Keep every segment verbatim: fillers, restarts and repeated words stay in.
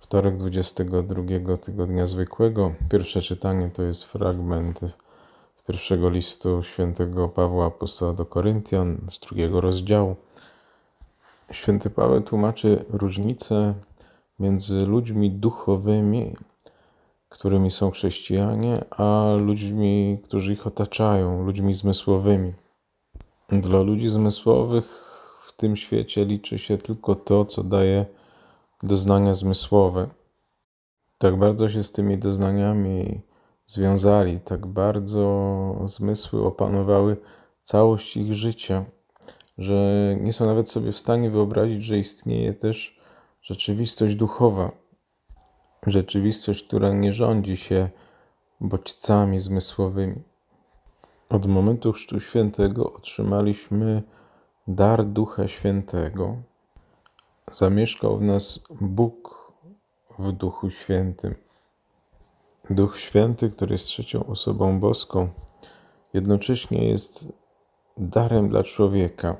Wtorek dwudziestego drugiego tygodnia zwykłego. Pierwsze czytanie to jest fragment z pierwszego listu świętego Pawła Apostoła do Koryntian, z drugiego rozdziału. Święty Paweł tłumaczy różnicę między ludźmi duchowymi, którymi są chrześcijanie, a ludźmi, którzy ich otaczają, ludźmi zmysłowymi. Dla ludzi zmysłowych w tym świecie liczy się tylko to, co daje doznania zmysłowe. Tak bardzo się z tymi doznaniami związali, tak bardzo zmysły opanowały całość ich życia, że nie są nawet sobie w stanie wyobrazić, że istnieje też rzeczywistość duchowa. Rzeczywistość, która nie rządzi się bodźcami zmysłowymi. Od momentu Chrztu Świętego otrzymaliśmy dar Ducha Świętego. Zamieszkał w nas Bóg w Duchu Świętym. Duch Święty, który jest trzecią osobą boską, jednocześnie jest darem dla człowieka.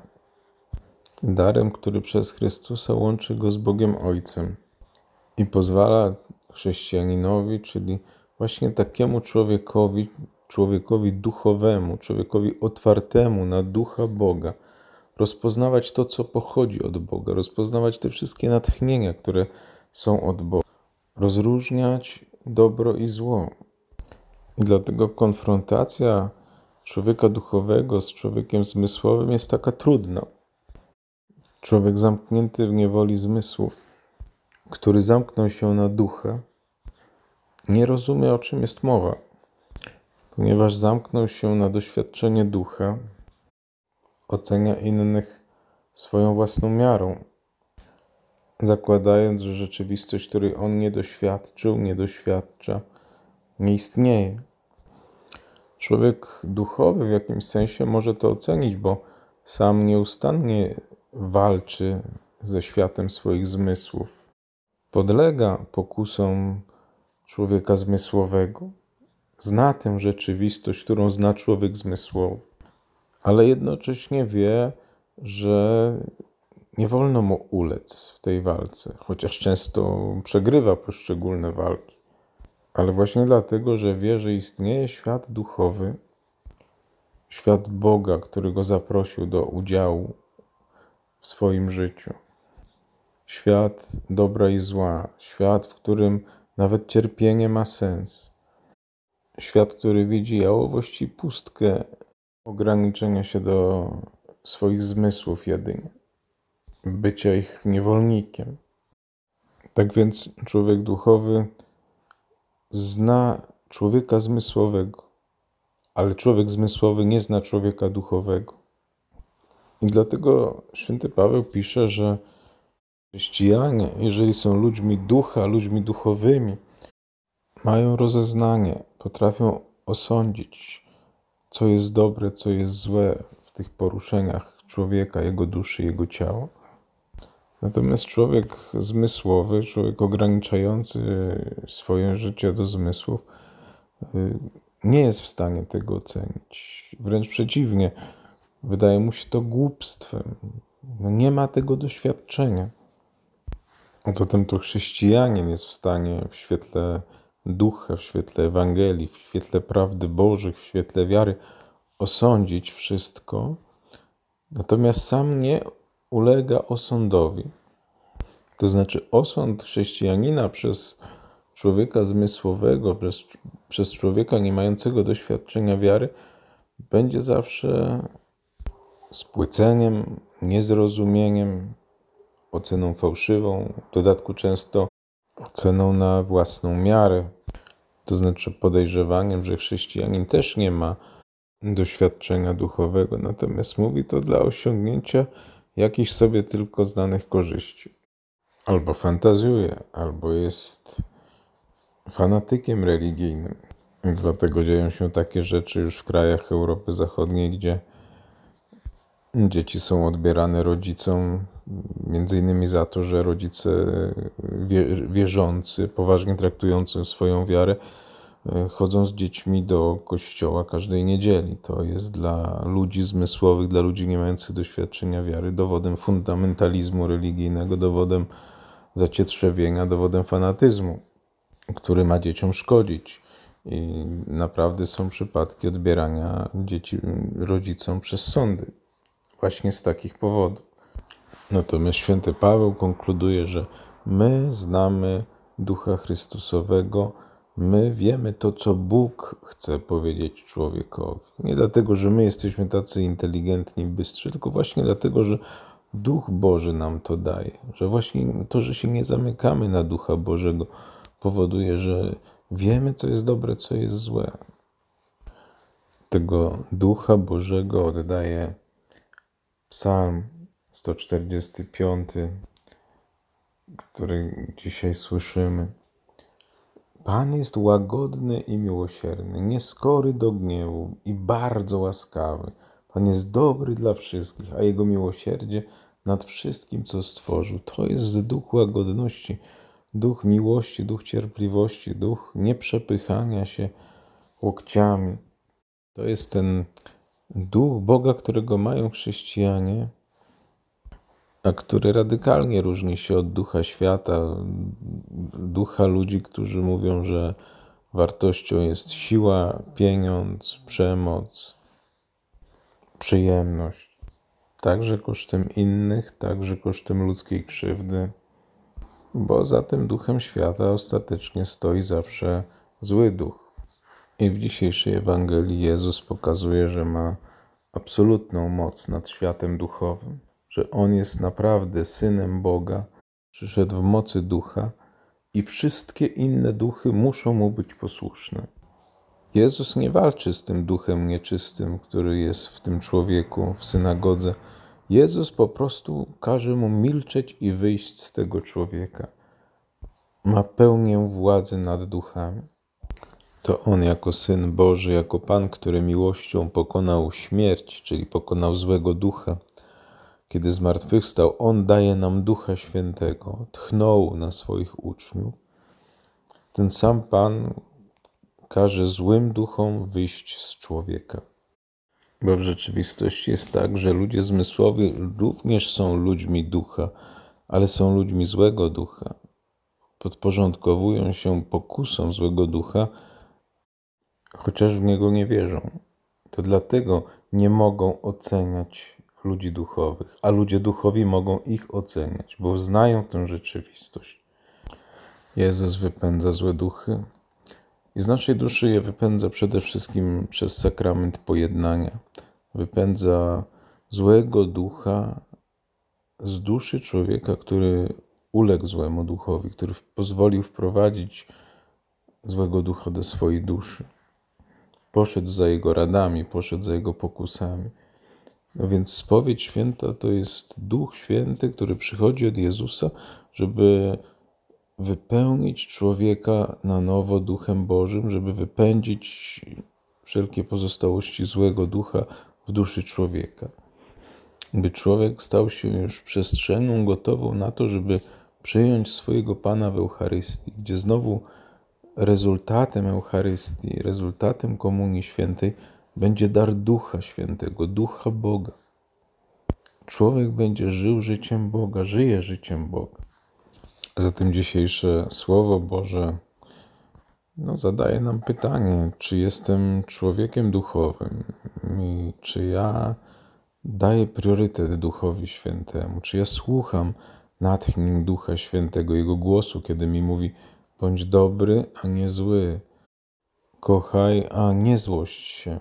Darem, który przez Chrystusa łączy go z Bogiem Ojcem i pozwala chrześcijaninowi, czyli właśnie takiemu człowiekowi, człowiekowi duchowemu, człowiekowi otwartemu na Ducha Boga, rozpoznawać to, co pochodzi od Boga, rozpoznawać te wszystkie natchnienia, które są od Boga, rozróżniać dobro i zło. I dlatego konfrontacja człowieka duchowego z człowiekiem zmysłowym jest taka trudna. Człowiek zamknięty w niewoli zmysłów, który zamknął się na ducha, nie rozumie, o czym jest mowa. Ponieważ zamknął się na doświadczenie ducha, ocenia innych swoją własną miarą, zakładając, że rzeczywistość, której on nie doświadczył, nie doświadcza, nie istnieje. Człowiek duchowy w jakimś sensie może to ocenić, bo sam nieustannie walczy ze światem swoich zmysłów. Podlega pokusom człowieka zmysłowego. Zna tę rzeczywistość, którą zna człowiek zmysłowy, ale jednocześnie wie, że nie wolno mu ulec w tej walce, chociaż często przegrywa poszczególne walki. Ale właśnie dlatego, że wie, że istnieje świat duchowy, świat Boga, który go zaprosił do udziału w swoim życiu. Świat dobra i zła, świat, w którym nawet cierpienie ma sens. Świat, który widzi jałowość i pustkę, ograniczenia się do swoich zmysłów jedynie, bycia ich niewolnikiem. Tak więc człowiek duchowy zna człowieka zmysłowego, ale człowiek zmysłowy nie zna człowieka duchowego. I dlatego święty Paweł pisze, że chrześcijanie, jeżeli są ludźmi ducha, ludźmi duchowymi, mają rozeznanie, potrafią osądzić, co jest dobre, co jest złe w tych poruszeniach człowieka, jego duszy, jego ciała. Natomiast człowiek zmysłowy, człowiek ograniczający swoje życie do zmysłów, nie jest w stanie tego ocenić. Wręcz przeciwnie, wydaje mu się to głupstwem. No nie ma tego doświadczenia. A zatem to chrześcijanin jest w stanie w świetle ducha, w świetle Ewangelii, w świetle prawdy Bożych, w świetle wiary osądzić wszystko, natomiast sam nie ulega osądowi. To znaczy osąd chrześcijanina przez człowieka zmysłowego, przez, przez człowieka nie mającego doświadczenia wiary będzie zawsze spłyceniem, niezrozumieniem, oceną fałszywą, w dodatku często oceną na własną miarę. To znaczy podejrzewaniem, że chrześcijanin też nie ma doświadczenia duchowego, natomiast mówi to dla osiągnięcia jakichś sobie tylko znanych korzyści. Albo fantazjuje, albo jest fanatykiem religijnym. I dlatego dzieją się takie rzeczy już w krajach Europy Zachodniej, gdzie dzieci są odbierane rodzicom między innymi za to, że rodzice wierzący, poważnie traktujący swoją wiarę, chodzą z dziećmi do kościoła każdej niedzieli. To jest dla ludzi zmysłowych, dla ludzi nie mających doświadczenia wiary, dowodem fundamentalizmu religijnego, dowodem zacietrzewienia, dowodem fanatyzmu, który ma dzieciom szkodzić. I naprawdę są przypadki odbierania dzieci rodzicom przez sądy właśnie z takich powodów. Natomiast święty Paweł konkluduje, że my znamy Ducha Chrystusowego, my wiemy to, co Bóg chce powiedzieć człowiekowi. Nie dlatego, że my jesteśmy tacy inteligentni, bystrzy, tylko właśnie dlatego, że Duch Boży nam to daje. Że właśnie to, że się nie zamykamy na Ducha Bożego, powoduje, że wiemy, co jest dobre, co jest złe. Tego Ducha Bożego oddaje Psalm sto czterdziesty piąty, który dzisiaj słyszymy. Pan jest łagodny i miłosierny, nieskory do gniewu i bardzo łaskawy. Pan jest dobry dla wszystkich, a Jego miłosierdzie nad wszystkim, co stworzył. To jest duch łagodności, duch miłości, duch cierpliwości, duch nieprzepychania się łokciami. To jest ten duch Boga, którego mają chrześcijanie, a który radykalnie różni się od ducha świata, ducha ludzi, którzy mówią, że wartością jest siła, pieniądz, przemoc, przyjemność. Także kosztem innych, także kosztem ludzkiej krzywdy, bo za tym duchem świata ostatecznie stoi zawsze zły duch. I w dzisiejszej Ewangelii Jezus pokazuje, że ma absolutną moc nad światem duchowym, że On jest naprawdę Synem Boga, przyszedł w mocy Ducha i wszystkie inne duchy muszą Mu być posłuszne. Jezus nie walczy z tym duchem nieczystym, który jest w tym człowieku w synagodze. Jezus po prostu każe mu milczeć i wyjść z tego człowieka. Ma pełnię władzy nad duchami. To On jako Syn Boży, jako Pan, który miłością pokonał śmierć, czyli pokonał złego ducha, kiedy zmartwychwstał, On daje nam Ducha Świętego, tchnął na swoich uczniów. Ten sam Pan każe złym duchom wyjść z człowieka. Bo w rzeczywistości jest tak, że ludzie zmysłowi również są ludźmi ducha, ale są ludźmi złego ducha. Podporządkowują się pokusom złego ducha, chociaż w niego nie wierzą. To dlatego nie mogą oceniać ludzi duchowych, a ludzie duchowi mogą ich oceniać, bo znają tę rzeczywistość. Jezus wypędza złe duchy i z naszej duszy je wypędza przede wszystkim przez sakrament pojednania. Wypędza złego ducha z duszy człowieka, który uległ złemu duchowi, który pozwolił wprowadzić złego ducha do swojej duszy. Poszedł za jego radami, poszedł za jego pokusami. No więc spowiedź święta to jest Duch Święty, który przychodzi od Jezusa, żeby wypełnić człowieka na nowo Duchem Bożym, żeby wypędzić wszelkie pozostałości złego ducha w duszy człowieka. By człowiek stał się już przestrzenią gotową na to, żeby przyjąć swojego Pana w Eucharystii, gdzie znowu rezultatem Eucharystii, rezultatem Komunii Świętej będzie dar Ducha Świętego, Ducha Boga. Człowiek będzie żył życiem Boga, żyje życiem Boga. Zatem dzisiejsze Słowo Boże no, zadaje nam pytanie, czy jestem człowiekiem duchowym i czy ja daję priorytet Duchowi Świętemu, czy ja słucham natchnień Ducha Świętego, Jego głosu, kiedy mi mówi: bądź dobry, a nie zły, kochaj, a nie złość się,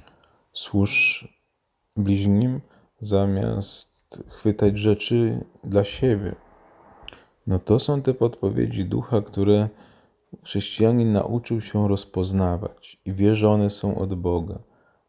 służ bliźnim zamiast chwytać rzeczy dla siebie. No to są te podpowiedzi Ducha, które chrześcijanin nauczył się rozpoznawać i wie, że one są od Boga.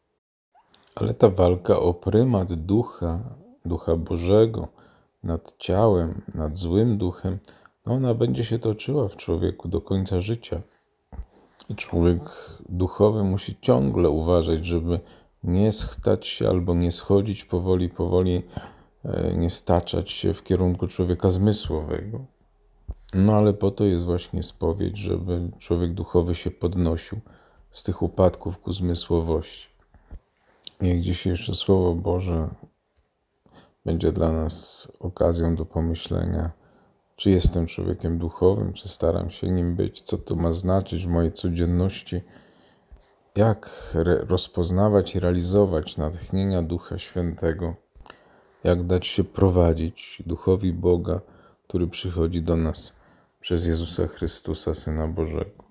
Ale ta walka o prymat Ducha, Ducha Bożego nad ciałem, nad złym duchem, no ona będzie się toczyła w człowieku do końca życia. I człowiek duchowy musi ciągle uważać, żeby nie stać się albo nie schodzić powoli, powoli, nie staczać się w kierunku człowieka zmysłowego. No ale po to jest właśnie spowiedź, żeby człowiek duchowy się podnosił z tych upadków ku zmysłowości. Niech dzisiejsze Słowo Boże będzie dla nas okazją do pomyślenia, Czy jestem człowiekiem duchowym, czy staram się nim być? Co to ma znaczyć w mojej codzienności? Jak rozpoznawać i realizować natchnienia Ducha Świętego? Jak dać się prowadzić Duchowi Boga, który przychodzi do nas przez Jezusa Chrystusa, Syna Bożego?